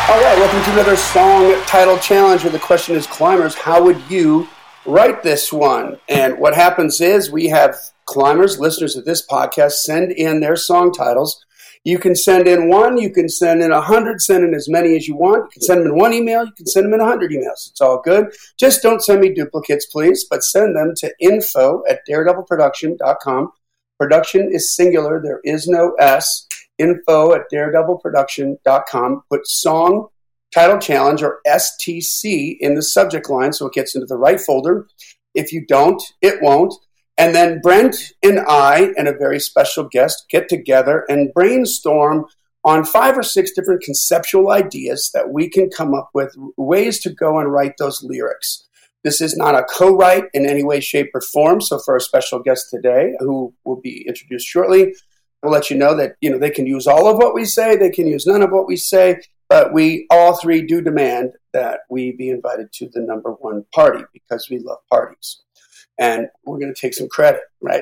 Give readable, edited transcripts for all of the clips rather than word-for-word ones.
All right, welcome to another song title challenge where the question is, climbers, how would you write this one? And what happens is we have climbers, listeners of this podcast, send in their song titles. You can send in one, you can send in 100, send in as many as you want. You can send them in one email, you can send them in 100 emails. It's all good. Just don't send me duplicates, please, but send them to info@daredevilproduction.com. Production is singular, there is no S. info@daredevilproduction.com. Put song title challenge or STC in the subject line so it gets into the right folder. If you don't, it won't. And then Brent and I and a very special guest get together and brainstorm on 5 or 6 different conceptual ideas that we can come up with ways to go and write those lyrics. This is not a co-write in any way, shape, or form. So for our special guest today, who will be introduced shortly, we'll let you know that they can use all of what we say, they can use none of what we say, but we all three do demand that we be invited to the number one party because we love parties. And we're going to take some credit, right?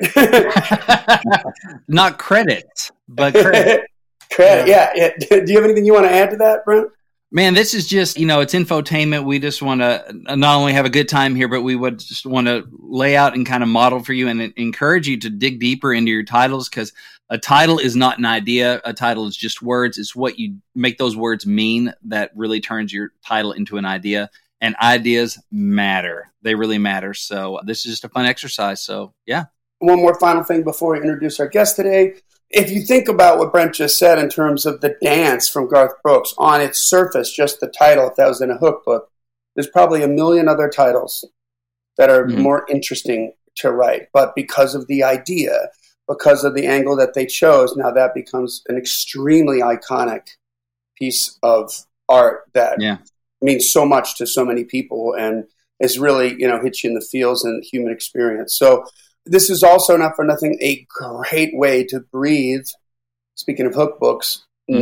Not credit, but credit. Credit, yeah. Do you have anything you want to add to that, Brent? Man, this is just, it's infotainment. We just want to not only have a good time here, but we would just want to lay out and kind of model for you and encourage you to dig deeper into your titles, because a title is not an idea. A title is just words. It's what you make those words mean that really turns your title into an idea. And ideas matter. They really matter. So this is just a fun exercise. So, yeah. One more final thing before we introduce our guest today. If you think about what Brent just said in terms of the dance from Garth Brooks, on its surface, just the title, if that was in a hook book, there's probably a million other titles that are more interesting to write. But because of the idea, because of the angle that they chose, now that becomes an extremely iconic piece of art that means so much to so many people and is really, hits you in the feels and human experience. So this is also, not for nothing, a great way to breathe, speaking of hook books,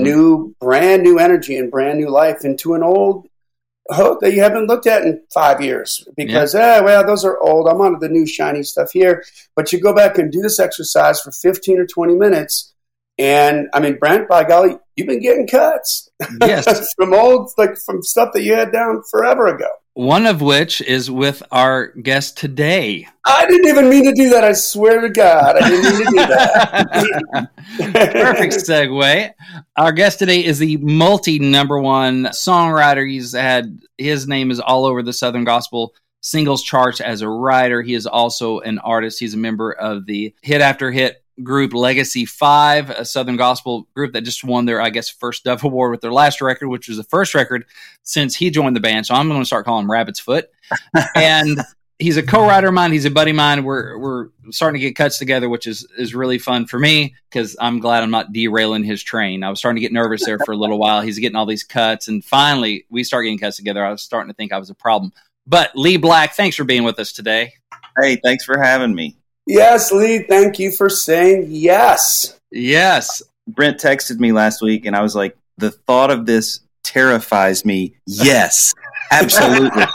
brand new energy and brand new life into an old hook that you haven't looked at in 5 years. Because, those are old. I'm on to the new shiny stuff here. But you go back and do this exercise for 15 or 20 minutes. And, Brent, by golly, you've been getting cuts. Yes. from stuff that you had down forever ago. One of which is with our guest today. I didn't even mean to do that. I swear to God. I didn't mean to do that. Perfect segue. Our guest today is the multi-number one songwriter. His name is all over the Southern Gospel singles charts as a writer. He is also an artist. He's a member of the hit after hit group Legacy 5, a Southern Gospel group that just won their, first Dove Award with their last record, which was the first record since he joined the band. So I'm going to start calling him Rabbit's Foot. And he's a co-writer of mine. He's a buddy of mine. We're starting to get cuts together, which is really fun for me because I'm glad I'm not derailing his train. I was starting to get nervous there for a little while. He's getting all these cuts, and finally we start getting cuts together. I was starting to think I was a problem. But Lee Black, thanks for being with us today. Hey, thanks for having me. Yes, Lee, thank you for saying yes. Yes. Brent texted me last week, and I was like, the thought of this terrifies me. Yes, absolutely.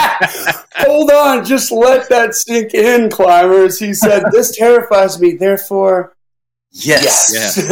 Hold on, just let that sink in, climbers. He said, this terrifies me, therefore, yes.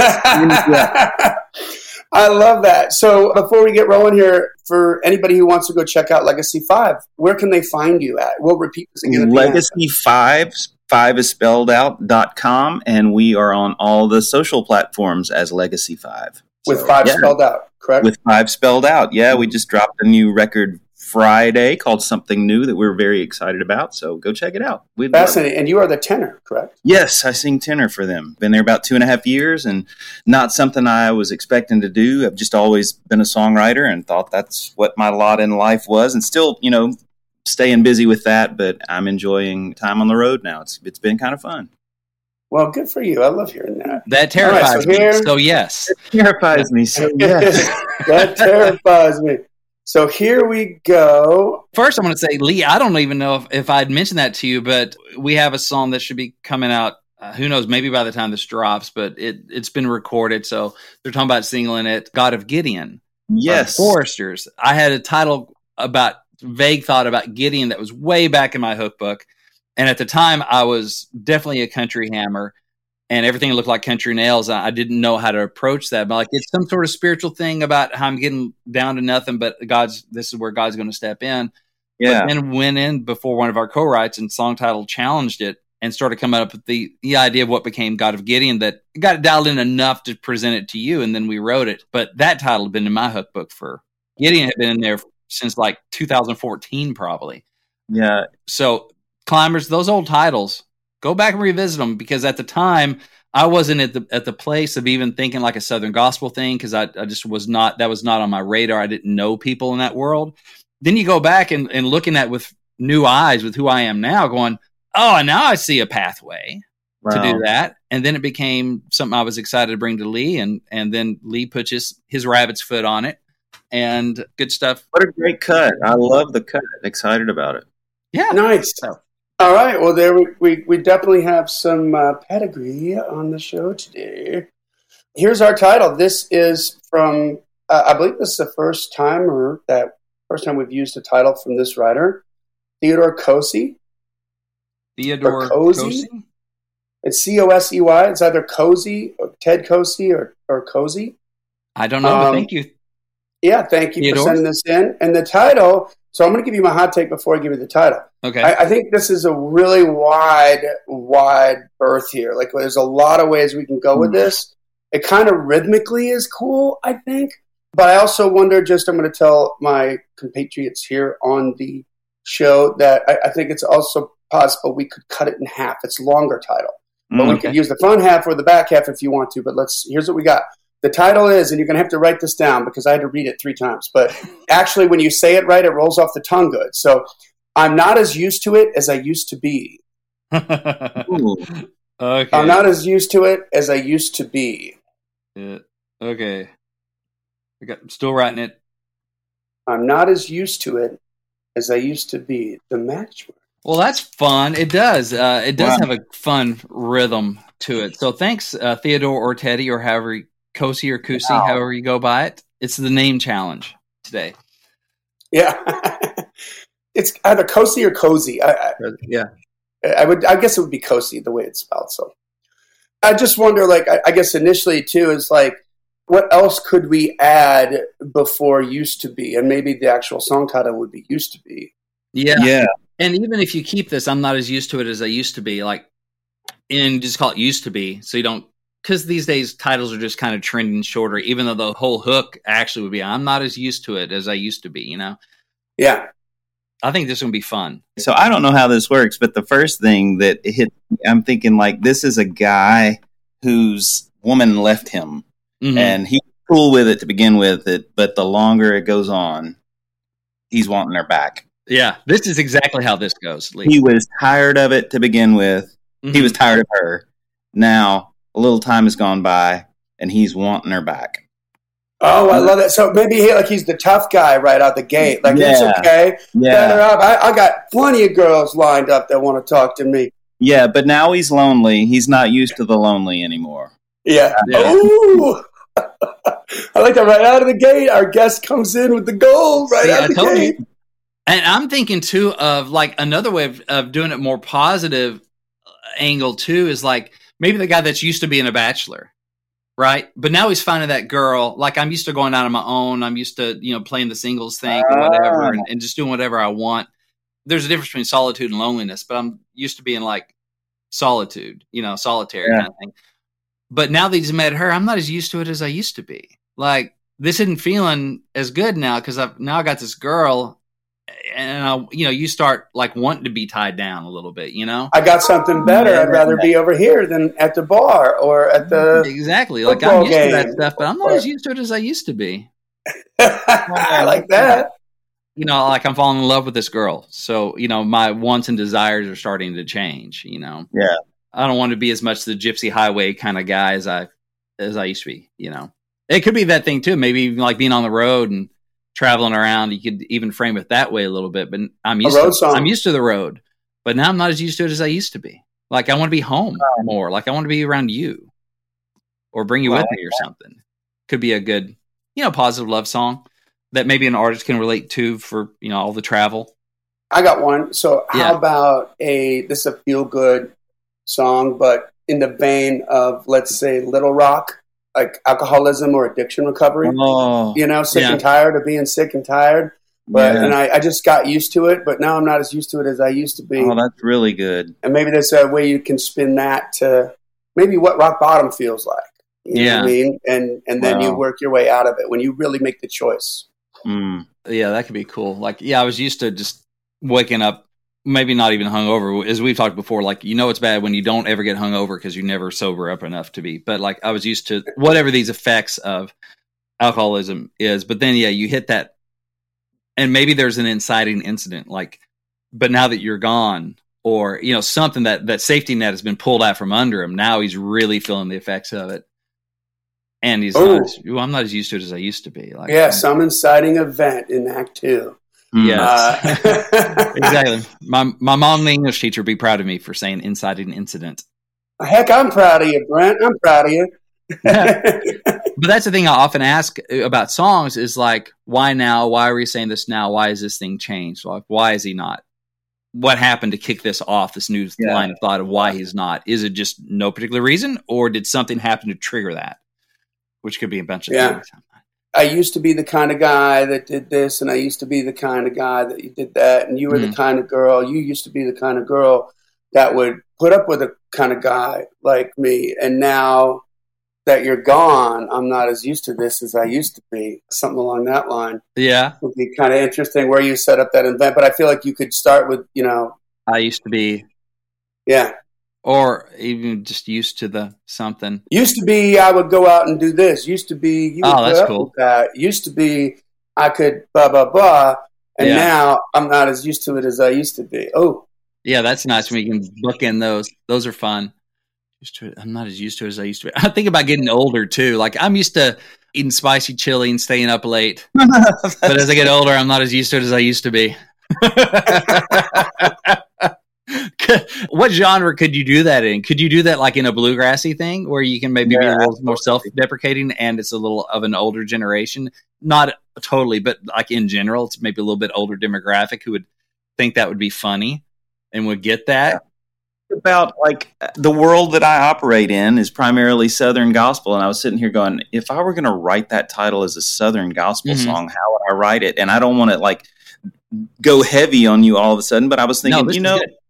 I love that. So before we get rolling here, for anybody who wants to go check out Legacy 5, where can they find you at? We'll repeat this again. Legacy 5 is spelled out.com, and we are on all the social platforms as Legacy 5. With 5 spelled out, correct? With 5 spelled out, yeah. We just dropped a new record Friday called Something New that we're very excited about, so go check it out. Fascinating. And you are the tenor, correct? Yes, I sing tenor for them. Been there about 2.5 years, and not something I was expecting to do. I've just always been a songwriter and thought that's what my lot in life was, and still, staying busy with that, but I'm enjoying time on the road now. It's been kind of fun. Well, good for you. I love hearing that. That terrifies me. So yes. It terrifies me. So yes. That terrifies me. So here we go. First, I'm going to say, Lee, I don't even know if I'd mentioned that to you, but we have a song that should be coming out, who knows, maybe by the time this drops, but it's been recorded. So they're talking about singling it, God of Gideon. Yes. Foresters. I had a title vague thought about Gideon that was way back in my hook book. And at the time, I was definitely a country hammer. and everything looked like country nails. I didn't know how to approach that, but like it's some sort of spiritual thing about how I'm getting down to nothing, but this is where God's going to step in. Yeah. But then went in before one of our co-writes and song title challenged it and started coming up with the idea of what became God of Gideon, that got it dialed in enough to present it to you. And then we wrote it. But that title had been in my hook book for Gideon, had been in there since like 2014, probably. Yeah. So Climbers, those old titles, go back and revisit them, because at the time I wasn't at the place of even thinking like a Southern gospel thing, because I just was not, that was not on my radar. I didn't know people in that world. Then you go back and looking at with new eyes with who I am now, going, oh, and now I see a pathway to do that. And then it became something I was excited to bring to Lee, and then Lee put his rabbit's foot on it, and good stuff. What a great cut. I love the cut. Excited about it. Yeah. Nice. All right. Well, there we definitely have some pedigree on the show today. Here's our title. This is from, I believe this is the first time we've used a title from this writer, Theodore Cosey. Theodore Cosey? It's Cosey. It's either Cozy or Ted Cosey or Cozy. I don't know, but thank you. Yeah, thank you Theodore? for sending this in. And the title, so I'm going to give you my hot take before I give you the title. Okay. I think this is a really wide berth here. Like, there's a lot of ways we can go with this. It kind of rhythmically is cool, I think. But I also wonder, I'm going to tell my compatriots here on the show that I think it's also possible we could cut it in half. It's a longer title. But we could use the front half or the back half if you want to. But here's what we got. The title is, and you're going to have to write this down because I had to read it 3 times. But actually, when you say it right, it rolls off the tongue good. So, I'm not as used to it as I used to be. Okay. I'm not as used to it as I used to be. Yeah. Okay. I'm still writing it. I'm not as used to it as I used to be. The matchwork. Well, that's fun. It does. It does have a fun rhythm to it. So thanks, Theodore or Teddy or however Cozy or Cousy, however you go by it. It's the name challenge today. Yeah. It's either Cozy or Cozy. Yeah. I guess it would be Cozy the way it's spelled. So I just wonder, like, I guess initially too is like, what else could we add before used to be? And maybe the actual song title would be used to be. Yeah. Yeah. And even if you keep this, I'm not as used to it as I used to be. Like, and just call it used to be. So you don't, because these days titles are just kind of trending shorter, even though the whole hook actually would be, I'm not as used to it as I used to be, you know? Yeah. I think this is going to be fun. So I don't know how this works, but the first thing that hit me, I'm thinking like, this is a guy whose woman left him. Mm-hmm. And he's cool with it to begin with, but the longer it goes on, he's wanting her back. Yeah, this is exactly how this goes, Lee. He was tired of it to begin with. Mm-hmm. He was tired of her. Now, a little time has gone by, and he's wanting her back. Oh, I love that. So maybe he's the tough guy right out the gate. Like, it's okay. Yeah. Better up. I got plenty of girls lined up that want to talk to me. Yeah, but now he's lonely. He's not used to the lonely anymore. Yeah. Ooh. I like that right out of the gate. Our guest comes in with the gold right out of the gate. You. And I'm thinking, too, of like another way of doing it more positive angle, too, is like maybe the guy that's used to being a bachelor, right? But now he's finding that girl. Like, I'm used to going out on my own. I'm used to, playing the singles thing or whatever and just doing whatever I want. There's a difference between solitude and loneliness, but I'm used to being like solitude, solitary kind of thing. But now that he's met her, I'm not as used to it as I used to be. Like, this isn't feeling as good now because I got this girl, and you start like wanting to be tied down a little bit. I got something better. I'd rather be over here than at the bar or at the exactly. Like, I'm used to that stuff, but I'm not as used to it as I used to be. I like that. Like I'm falling in love with this girl, so my wants and desires are starting to change. Yeah. I don't want to be as much the gypsy highway kind of guy as I used to be, It could be that thing too. Maybe even like being on the road and traveling around. You could even frame it that way a little bit. But I'm used to the road. But now I'm not as used to it as I used to be. Like, I want to be home more. Like, I want to be around you or bring you with me or something. Could be a good, positive love song that maybe an artist can relate to for, all the travel. I got one. So how about this is a feel good song, but in the vein of, let's say, Little Rock, like alcoholism or addiction recovery. Sick and tired of being sick and tired. But and I just got used to it, but now I'm not as used to it as I used to be. Oh, that's really good. And maybe there's a way you can spin that to maybe what rock bottom feels like. You know what I mean? And then you work your way out of it when you really make the choice. Yeah, that could be cool. Like, I was used to just waking up, maybe not even hungover, as we've talked before. Like, it's bad when you don't ever get hungover because you never sober up enough to be. But like, I was used to whatever these effects of alcoholism is. But then, you hit that. And maybe there's an inciting incident, like, but now that you're gone, or, something that safety net has been pulled out from under him. Now he's really feeling the effects of it. And he's I'm not as used to it as I used to be. Like, some inciting event in Act 2. Yes. Exactly. My mom, the English teacher, would be proud of me for saying inciting incident. Heck, I'm proud of you, Brent. I'm proud of you. But that's the thing I often ask about songs is like, why now? Why are we saying this now? Why is this thing changed? Like, why is he not? What happened to kick this off, this new line of thought of why he's not? Is it just no particular reason, or did something happen to trigger that? Which could be a bunch of things. I used to be the kind of guy that did this, and I used to be the kind of guy that you did that, and you were the kind of girl. You used to be the kind of girl that would put up with a kind of guy like me, and now that you're gone, I'm not as used to this as I used to be. Something along that line. Yeah. Would be kind of interesting where you set up that event. But I feel like you could start with, I used to be. Yeah. Or even just used to the something. Used to be I would go out and do this. Used to be you would that's cool. That. Used to be I could blah, blah, blah. And now I'm not as used to it as I used to be. Oh. Yeah, that's nice when you can book in those. Those are fun. I'm not as used to it as I used to be. I think about getting older too. Like, I'm used to eating spicy chili and staying up late. But as I get older, I'm not as used to it as I used to be. What genre could you do that in? Could you do that like in a bluegrassy thing where you can maybe be a little more self-deprecating and it's a little of an older generation? Not totally, but like in general, it's maybe a little bit older demographic who would think that would be funny and would get that. Yeah. About like the world that I operate in is primarily Southern gospel, and I was sitting here going, if I were going to write that title as a Southern gospel song, how would I write it? And I don't want to like go heavy on you all of a sudden, but I was thinking,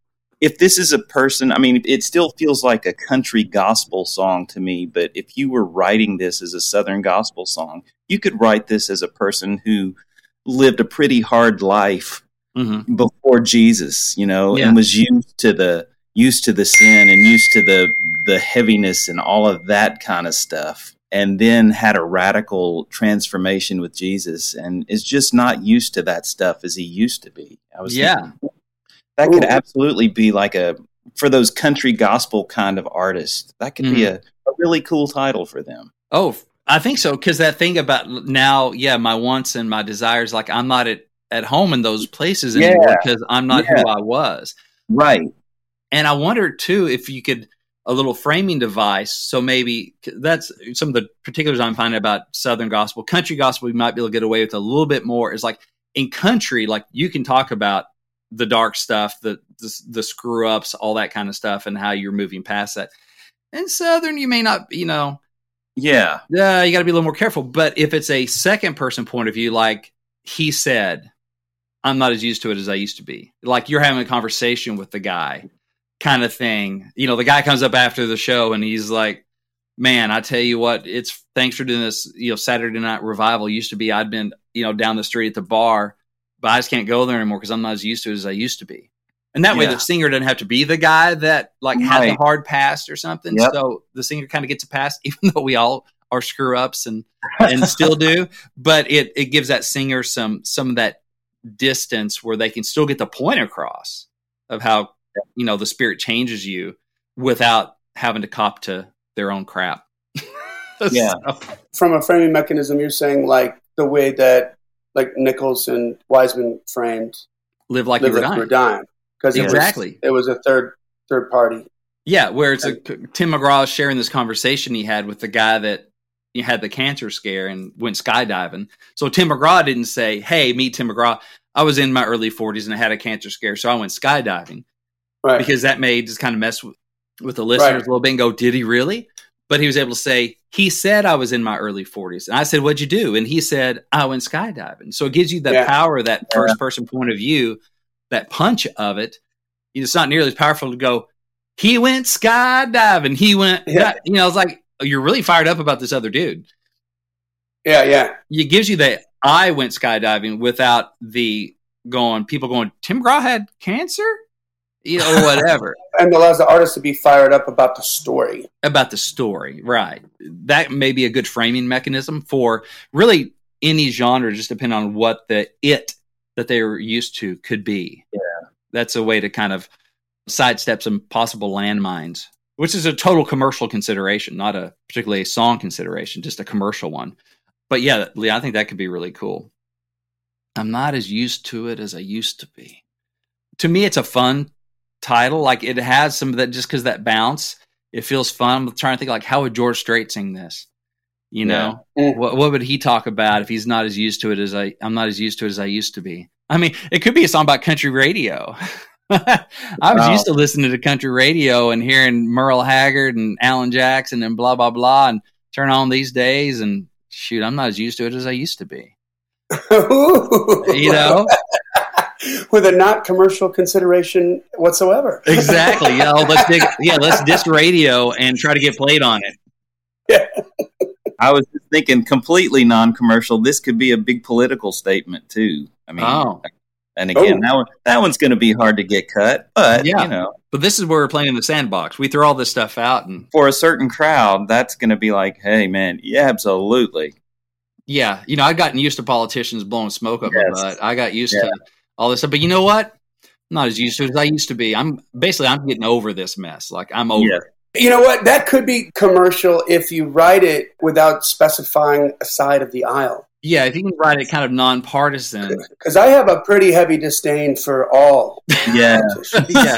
if this is a person, I mean, it still feels like a country gospel song to me, but if you were writing this as a Southern gospel song, you could write this as a person who lived a pretty hard life before Jesus, and was used to the sin and used to the heaviness and all of that kind of stuff, and then had a radical transformation with Jesus and is just not used to that stuff as he used to be. I was thinking, that could absolutely be like for those country gospel kind of artists, that could be a really cool title for them. Oh, I think so. Because that thing about now, my wants and my desires, like I'm not at home in those places anymore because I'm not who I was. Right. And I wonder, too, if you could, a little framing device. So maybe that's some of the particulars I'm finding about Southern gospel. Country gospel, we might be able to get away with a little bit more. Is like in country, like you can talk about the dark stuff, the screw ups, all that kind of stuff, and how you're moving past that. In Southern, you may not, you got to be a little more careful. But if it's a second person point of view, like he said, I'm not as used to it as I used to be. Like you're having a conversation with the guy. Kind of thing. The guy comes up after the show and he's like, man, I tell you what, it's thanks for doing this, Saturday Night Revival. Used to be, I'd been, down the street at the bar, but I just can't go there anymore because I'm not as used to it as I used to be. And that way the singer doesn't have to be the guy that like had the hard past or something. Yep. So the singer kind of gets a pass, even though we all are screw ups and still do, but it gives that singer some of that distance where they can still get the point across of how, the Spirit changes you without having to cop to their own crap. From a framing mechanism, you're saying like the way that like Nichols and Wiseman framed Live Like You Were Dying. Because it was a third party. Yeah, where it's Tim McGraw sharing this conversation he had with the guy that had the cancer scare and went skydiving. So Tim McGraw didn't say, hey, meet Tim McGraw. I was in my early 40s and I had a cancer scare, so I went skydiving. Right. Because that may just kind of mess with the listeners Right. a little bit and go, did he really? But he was able to say, he said I was in my early 40s. And I said, what'd you do? And he said, I went skydiving. So it gives you the power of that first person point of view, that punch of it. It's not nearly as powerful to go, he went skydiving. He went, it's like, you're really fired up about this other dude. Yeah, yeah. It gives you the, I went skydiving without the people going, Tim McGraw had cancer? Or whatever. And allows the artist to be fired up about the story. About the story, right. That may be a good framing mechanism for really any genre, just depending on what that they were used to could be. Yeah. That's a way to kind of sidestep some possible landmines, which is a total commercial consideration, not a particularly a song consideration, just a commercial one. But yeah, Lee, I think that could be really cool. I'm not as used to it as I used to be. To me, it's a fun title. Like, it has some of that, just because that bounce, it feels fun. I'm trying to think, like, how would George Strait sing this? What would he talk about if he's not as used to it as I'm not as used to it as I used to be? I mean, it could be a song about country radio. I was used to listening to country radio and hearing Merle Haggard and Alan Jackson and blah, blah, blah, and turn on these days and shoot, I'm not as used to it as I used to be. With a not commercial consideration whatsoever. Exactly. Let's disc radio and try to get played on it. Yeah. I was just thinking completely non-commercial. This could be a big political statement too. I mean, and again, that one's going to be hard to get cut, but But this is where we're playing in the sandbox. We throw all this stuff out, and for a certain crowd, that's going to be like, hey, man, yeah, absolutely. Yeah, I've gotten used to politicians blowing smoke up my butt. I got used to all this stuff, but you know what? I'm not as used to it as I used to be. I'm getting over this mess. Like, I'm over it. You know what? That could be commercial if you write it without specifying a side of the aisle. Yeah, if you can write it kind of nonpartisan. Because I have a pretty heavy disdain for all. Yeah. Yeah.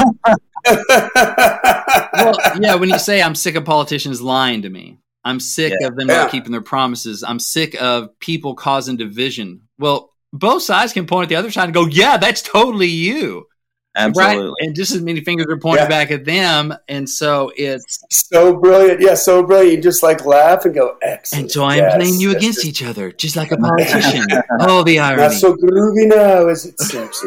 Well, yeah, when you say I'm sick of politicians lying to me, I'm sick of them not keeping their promises, I'm sick of people causing division. Well, both sides can point at the other side and go, yeah, that's totally you. Absolutely. Right? And just as many fingers are pointed back at them. And so it's so brilliant. Yeah, so brilliant. You just like laugh and go, excellent. And so I'm playing you against each other, just like a politician. Oh, the irony. Not so groovy now as it seems.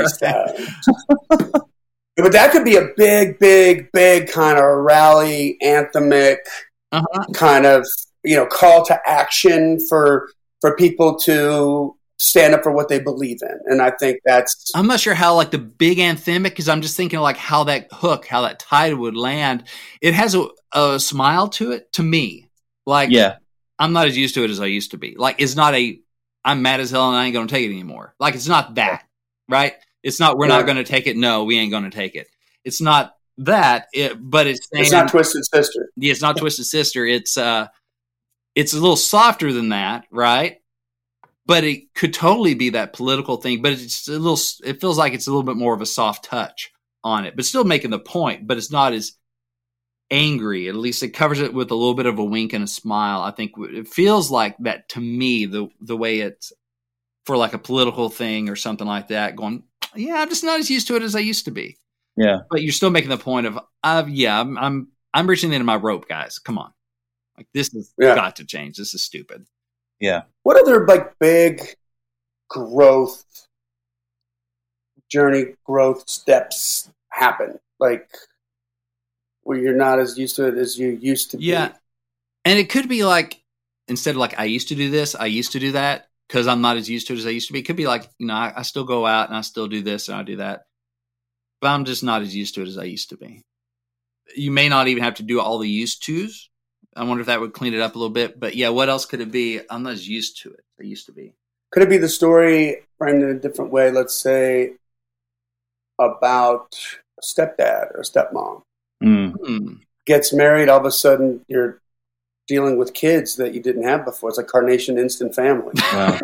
But that could be a big, big, big kind of rally, anthemic kind of, call to action for people to stand up for what they believe in. And I think that's... I'm not sure how, like, the big anthemic, because I'm just thinking, like, how that title would land. It has a smile to it, to me. Like, I'm not as used to it as I used to be. Like, it's not I'm mad as hell and I ain't going to take it anymore. Like, it's not that, right? It's not, we're not going to take it. No, we ain't going to take it. It's not that, but it's saying... It's not Twisted Sister. Yeah, it's not Twisted Sister. It's a little softer than that, right? But it could totally be that political thing, but it feels like it's a little bit more of a soft touch on it, but still making the point, but it's not as angry. At least it covers it with a little bit of a wink and a smile. I think it feels like that to me, the way it's for like a political thing or something like that, going, yeah, I'm just not as used to it as I used to be. Yeah. But you're still making the point of, I'm reaching the end of my rope, guys. Come on. Like, this has got to change. This is stupid. Yeah. What other like big growth steps happen? Like, where you're not as used to it as you used to be. Yeah. And it could be like, instead of like, I used to do this, I used to do that, because I'm not as used to it as I used to be. It could be like, I still go out and I still do this and I do that, but I'm just not as used to it as I used to be. You may not even have to do all the used tos. I wonder if that would clean it up a little bit. But yeah, what else could it be? I'm not as used to it as I used to be. Could it be the story framed in a different way, let's say, about a stepdad or a stepmom? Gets married, all of a sudden you're dealing with kids that you didn't have before. It's like Carnation Instant Family. Wow.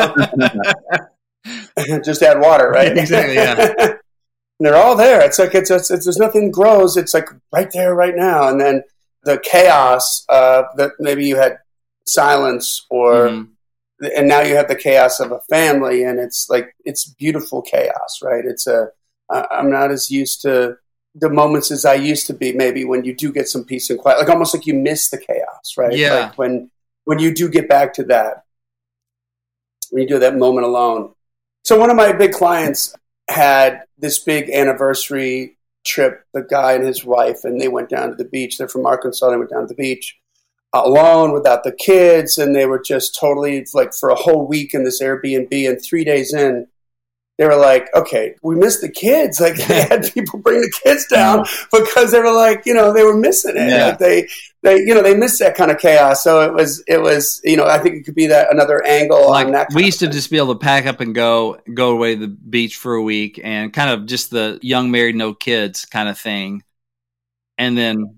Just add water, right? Exactly, yeah. And they're all there. It's like it's there's nothing grows. It's like right there, right now. And then the chaos that maybe you had silence and now you have the chaos of a family, and it's like, it's beautiful chaos, right? I'm not as used to the moments as I used to be, maybe when you do get some peace and quiet, like almost like you miss the chaos, right? Yeah. Like when you do get back to that, when you do that moment alone. So one of my big clients had this big anniversary trip, the guy and his wife, and they went down to the beach. They're from Arkansas. They went down to the beach alone without the kids. And they were just totally like for a whole week in this Airbnb, and 3 days in, they were like, okay, we missed the kids. Like they had people bring the kids down because they were like, they were missing it. Yeah. Like they missed that kind of chaos. So it was, I think it could be that another angle like on that. We used to just be able to pack up and go away to the beach for a week and kind of just the young married, no kids kind of thing. And then,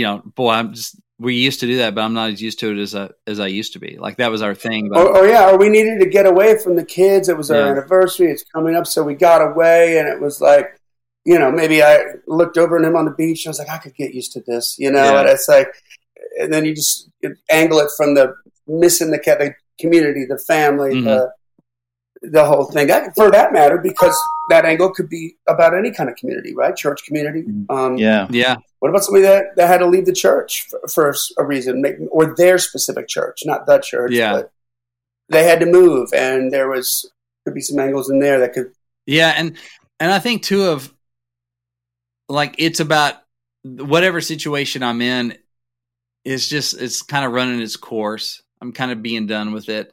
we used to do that, but I'm not as used to it as I used to be. Like that was our thing. Or we needed to get away from the kids. It was our anniversary. It's coming up. So we got away, and it was like, maybe I looked over at him on the beach. And I was like, I could get used to this, and it's like, and then you just angle it from the missing the community, the family, Mm-hmm. the whole thing. For that matter, because that angle could be about any kind of community, right? Church community. Yeah. What about somebody that had to leave the church for a reason, or their specific church, not the church, but they had to move, and could be some angles in there that could. Yeah, and I think too of like it's about whatever situation I'm in it's kind of running its course. I'm kind of being done with it.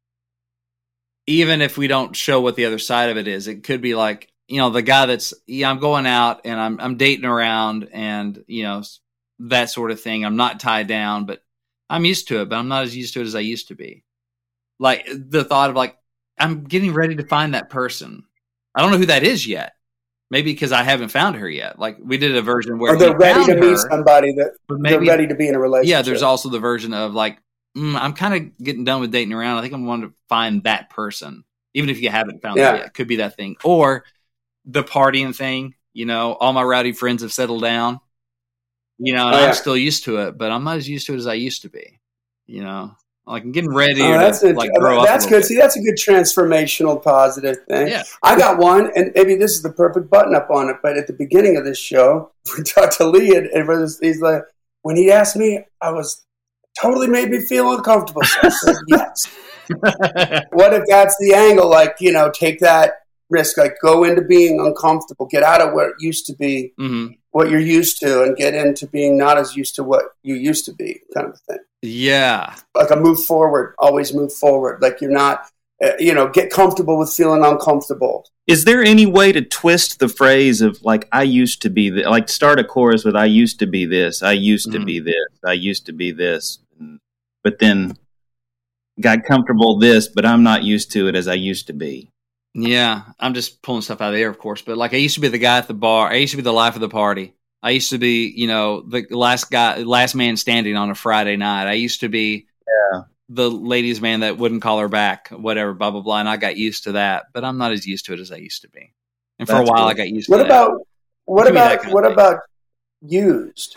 Even if we don't show what the other side of it is, it could be like, the guy that's, I'm going out and I'm dating around and, that sort of thing. I'm not tied down, but I'm used to it, but I'm not as used to it as I used to be. Like the thought of like, I'm getting ready to find that person. I don't know who that is yet. Maybe because I haven't found her yet. Like we did a version where they're ready to meet somebody that they're ready to be in a relationship. Yeah, there's also the version of like, I'm kind of getting done with dating around. I think I'm wanting to find that person, even if you haven't found that yet. Could be that thing. Or the partying thing, all my rowdy friends have settled down, and I'm still used to it, but I'm not as used to it as I used to be, like I'm getting ready to grow up. That's good. Bit. See, that's a good transformational positive thing. Yeah. I got one, and maybe this is the perfect button up on it, but at the beginning of this show, we talked to Lee, and he's like, when he asked me, I was totally made me feel uncomfortable. So I said, yes. What if that's the angle? Like, take that risk, like go into being uncomfortable, get out of what it used to be, what you're used to, and get into being not as used to what you used to be, kind of thing. Yeah. Like a move forward, always move forward. Like you're not, get comfortable with feeling uncomfortable. Is there any way to twist the phrase of like, I used to be like start a chorus with, I used to be this, I used to be this, I used to be this, but then got comfortable this, but I'm not used to it as I used to be. Yeah. I'm just pulling stuff out of the air, of course, but like I used to be the guy at the bar. I used to be the life of the party. I used to be, the last man standing on a Friday night. I used to be the ladies' man that wouldn't call her back, whatever, blah, blah, blah. And I got used to that, but I'm not as used to it as I used to be. And for a while, I got used to that. What about used?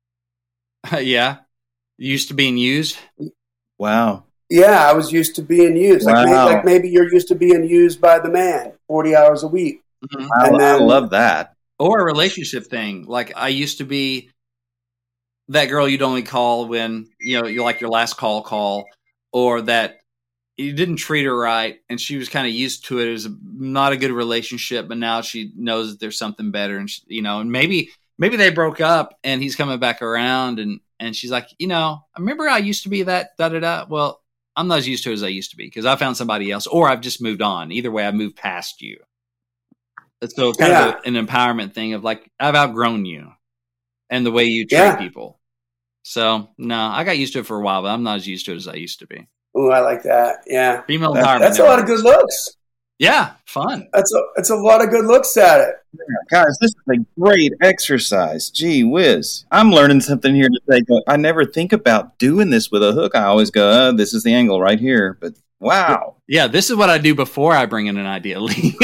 Yeah. Used to being used. Wow. Yeah, I was used to being used. Wow. Like maybe you're used to being used by the man 40 hours a week. Mm-hmm. I love that. Or a relationship thing. Like I used to be that girl you'd only call when, you're like your last call, or that you didn't treat her right and she was kind of used to it. It was not a good relationship, but now she knows that there's something better. And, and maybe they broke up and he's coming back around and she's like, I remember I used to be that da-da-da. Well, I'm not as used to it as I used to be because I found somebody else or I've just moved on. Either way, I've moved past you. So kind of an empowerment thing of like, I've outgrown you and the way you treat people. So no, I got used to it for a while, but I'm not as used to it as I used to be. Oh, I like that. Yeah. Female empowerment. That's a lot of good looks. Yeah. Fun. That's a lot of good looks at it. Guys, this is a great exercise. Gee whiz. I'm learning something here today. I never think about doing this with a hook. I always go, this is the angle right here. But wow. Yeah, this is what I do before I bring in an idea, Lee.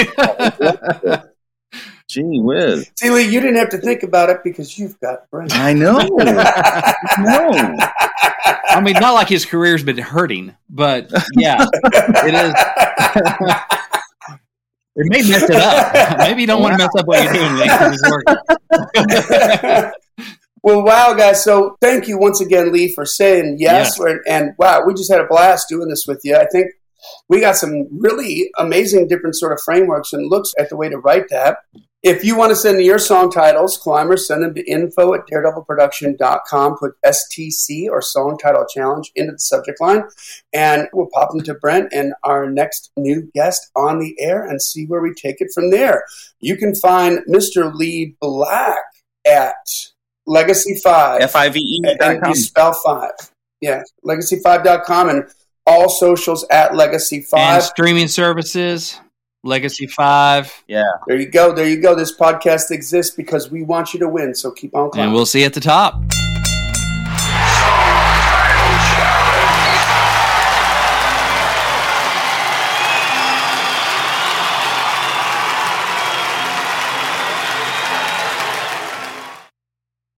Gee whiz. See, Lee, you didn't have to think about it because you've got brains. I know. No. I mean, not like his career's been hurting, but yeah, it is. It may mess it up. Maybe you don't want to mess up what you're doing, Lee, 'cause it's working. Well, wow, guys. So thank you once again, Lee, for saying yes. And wow, we just had a blast doing this with you. I think we got some really amazing different sort of frameworks and looks at the way to write that. If you want to send your song titles, climbers, send them to info@daredevilproduction.com. Put STC or Song Title Challenge into the subject line, and we'll pop them to Brent and our next new guest on the air and see where we take it from there. You can find Mr. Lee Black at Legacy5. FIVE.com. And you spell 5. Yeah, Legacy5.com and all socials at Legacy5. And streaming services. Legacy5. Yeah. There you go. There you go. This podcast exists because we want you to win. So keep on climbing. And we'll see you at the top.